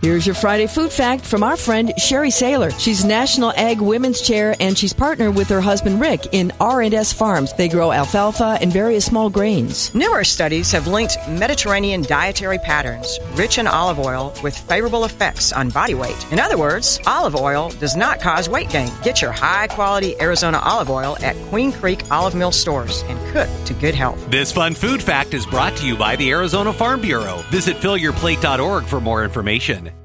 Here's your Friday food fact from our friend Sherry Saylor. She's National Ag Women's Chair, and she's partnered with her husband Rick in R&S Farms. They grow alfalfa and various small grains. Numerous studies have linked Mediterranean dietary patterns rich in olive oil with favorable effects on body weight. In other words, olive oil does not cause weight gain. Get your high-quality Arizona olive oil at Queen Creek Olive Mill stores and cook to good health. This fun food fact is brought to you by the Arizona Farm Bureau. Visit fillyourplate.org for more information.